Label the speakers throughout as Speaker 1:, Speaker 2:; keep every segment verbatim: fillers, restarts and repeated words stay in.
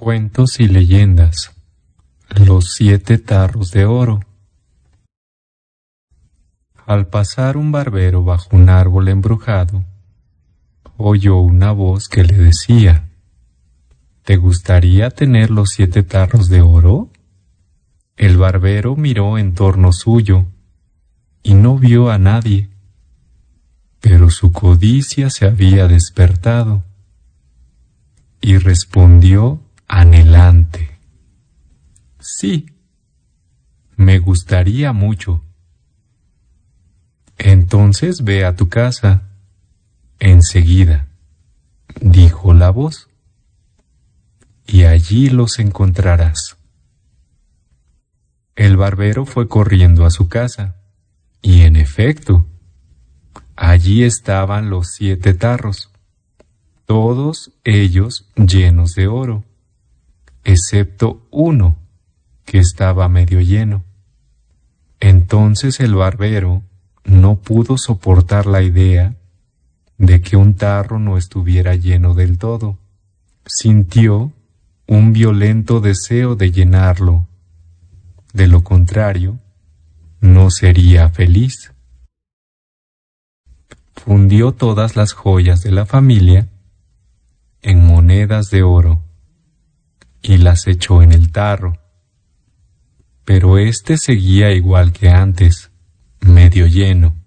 Speaker 1: Cuentos y leyendas. Los siete tarros de oro. Al pasar un barbero bajo un árbol embrujado, oyó una voz que le decía: ¿te gustaría tener los siete tarros de oro? El barbero miró en torno suyo y no vio a nadie, pero su codicia se había despertado y respondió anhelante: sí, me gustaría mucho. Entonces ve a tu casa, enseguida, dijo la voz, y allí los encontrarás. El barbero fue corriendo a su casa, y en efecto, allí estaban los siete tarros, todos ellos llenos de oro, excepto uno que estaba medio lleno. Entonces el barbero no pudo soportar la idea de que un tarro no estuviera lleno del todo. Sintió un violento deseo de llenarlo. De lo contrario, no sería feliz. Fundió todas las joyas de la familia en monedas de oro y las echó en el tarro. Pero éste seguía igual que antes, medio lleno.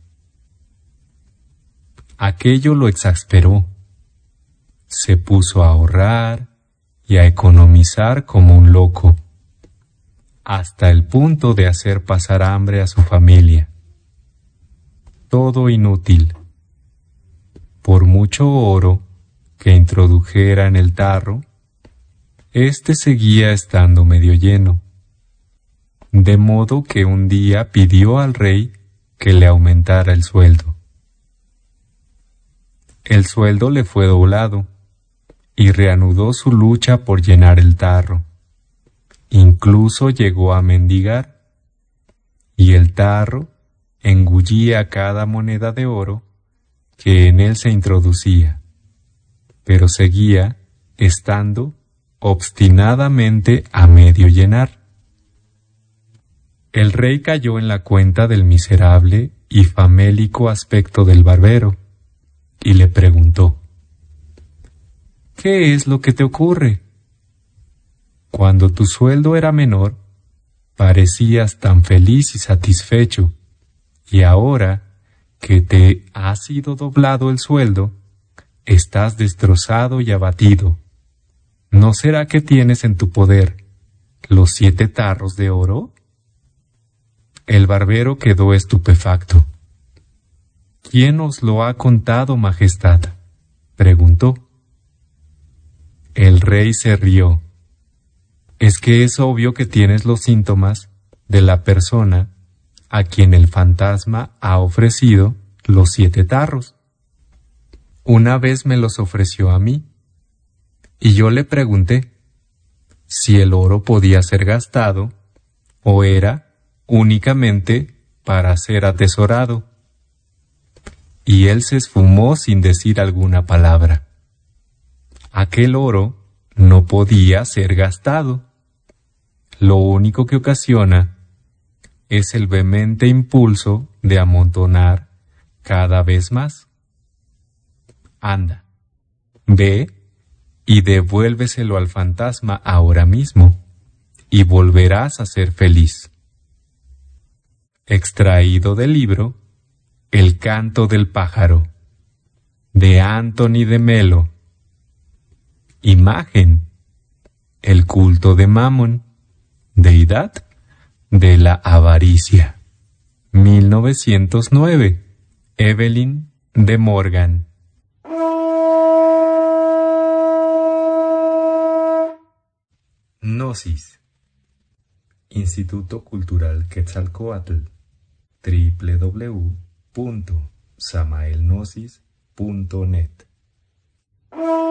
Speaker 1: Aquello lo exasperó. Se puso a ahorrar y a economizar como un loco, hasta el punto de hacer pasar hambre a su familia. Todo inútil. Por mucho oro que introdujera en el tarro, éste seguía estando medio lleno. De modo que un día pidió al rey que le aumentara el sueldo. El sueldo le fue doblado y reanudó su lucha por llenar el tarro. Incluso llegó a mendigar, y el tarro engullía cada moneda de oro que en él se introducía, pero seguía estando obstinadamente a medio llenar. El rey cayó en la cuenta del miserable y famélico aspecto del barbero, y le preguntó: ¿qué es lo que te ocurre? Cuando tu sueldo era menor, parecías tan feliz y satisfecho, y ahora que te ha sido doblado el sueldo, estás destrozado y abatido. ¿No será que tienes en tu poder los siete tarros de oro? El barbero quedó estupefacto. ¿Quién os lo ha contado, majestad?, preguntó. El rey se rió. Es que es obvio que tienes los síntomas de la persona a quien el fantasma ha ofrecido los siete tarros. Una vez me los ofreció a mí, y yo le pregunté si el oro podía ser gastado o era únicamente para ser atesorado. Y él se esfumó sin decir alguna palabra. Aquel oro no podía ser gastado. Lo único que ocasiona es el vehemente impulso de amontonar cada vez más. Anda, ve y devuélveselo al fantasma ahora mismo, y volverás a ser feliz. Extraído del libro El canto del pájaro, de Anthony de Melo. Imagen: el culto de Mamón, deidad de la avaricia. mil novecientos nueve. Evelyn de Morgan. Gnosis. Instituto Cultural Quetzalcóatl. doble u doble u doble u punto samaelgnosis punto net